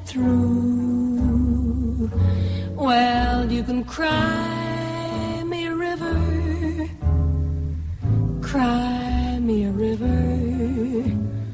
through. Well, you can cry me a river, cry me a river.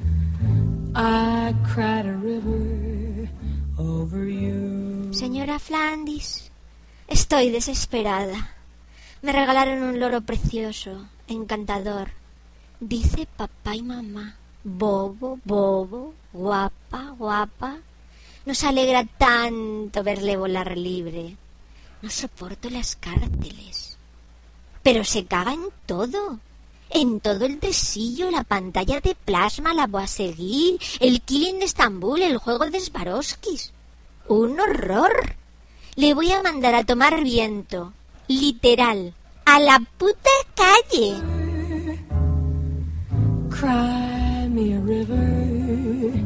I cried a river over you. Señora Flandis, estoy desesperada. Me regalaron un loro precioso, encantador. Dice papá y mamá. Bobo, bobo, guapa, guapa. Nos alegra tanto verle volar libre. No soporto las cárceles. Pero se caga en todo. En todo el tresillo, la pantalla de plasma, la Boisseguir, el Killing de Estambul, el juego de Swarovskis. ¡Un horror! Le voy a mandar a tomar viento. Literal. ¡A la puta calle! Cry me a river.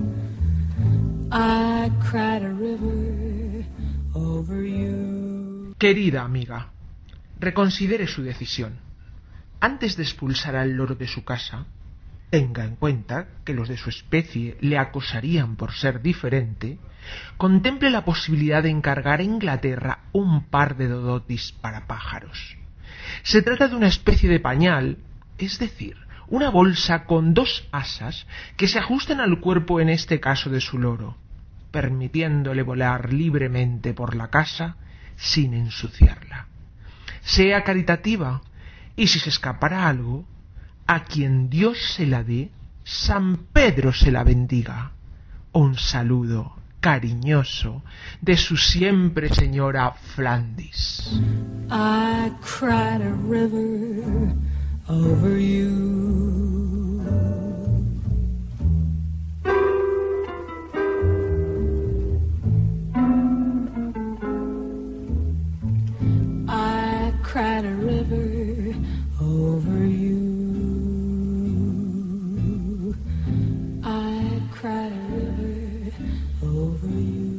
I cried a river over you. Querida amiga, reconsidere su decisión. Antes de expulsar al loro de su casa, tenga en cuenta que los de su especie le acosarían por ser diferente. Contemple la posibilidad de encargar a Inglaterra un par de dodotis para pájaros. Se trata de una especie de pañal, es decir, una bolsa con 2 asas que se ajustan al cuerpo, en este caso de su loro, permitiéndole volar libremente por la casa sin ensuciarla. Sea caritativa, y si se escapara algo, a quien Dios se la dé, San Pedro se la bendiga. Un saludo cariñoso de su siempre señora Flandis. I cried a river over you. I cried a river over you. I cried a river over you.